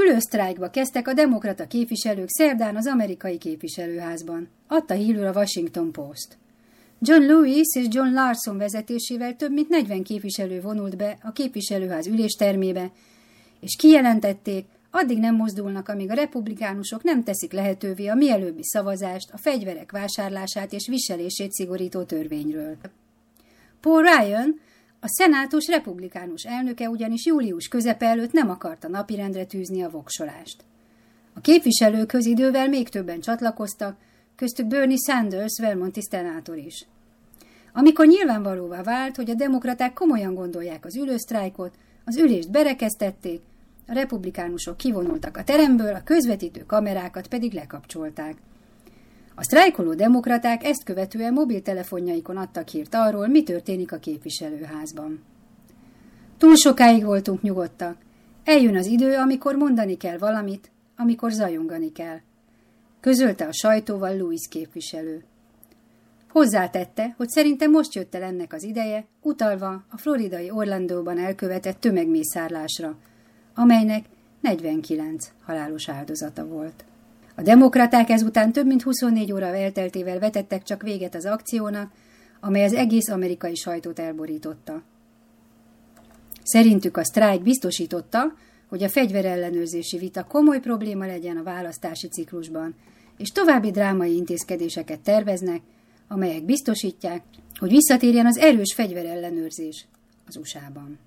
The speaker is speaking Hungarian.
Ülősztrájkba kezdtek a demokrata képviselők szerdán az amerikai képviselőházban, adta hírül a Washington Post. John Lewis és John Larson vezetésével több mint 40 képviselő vonult be a képviselőház üléstermébe, és kijelentették, addig nem mozdulnak, amíg a republikánusok nem teszik lehetővé a mielőbbi szavazást a fegyverek vásárlását és viselését szigorító törvényről. Paul Ryan, a szenátus republikánus elnöke ugyanis július közepe előtt nem akarta napirendre tűzni a voksolást. A képviselőkhöz idővel még többen csatlakoztak, köztük Bernie Sanders, vermonti szenátor is. Amikor nyilvánvalóvá vált, hogy a demokraták komolyan gondolják az ülősztrájkot, az ülést berekeztették, a republikánusok kivonultak a teremből, a közvetítő kamerákat pedig lekapcsolták. A sztrájkoló demokraták ezt követően mobiltelefonjaikon adtak hírt arról, mi történik a képviselőházban. Túl sokáig voltunk nyugodtak. Eljön az idő, amikor mondani kell valamit, amikor zajongani kell, közölte a sajtóval Lewis képviselő. Hozzátette, hogy szerintem most jött el ennek az ideje, utalva a floridai Orlandóban elkövetett tömegmészárlásra, amelynek 49 halálos áldozata volt. A demokraták ezután több mint 24 óra elteltével vetettek csak véget az akciónak, amely az egész amerikai sajtót elborította. Szerintük a sztrájk biztosította, hogy a fegyverellenőrzési vita komoly probléma legyen a választási ciklusban, és további drámai intézkedéseket terveznek, amelyek biztosítják, hogy visszatérjen az erős fegyverellenőrzés az USA-ban.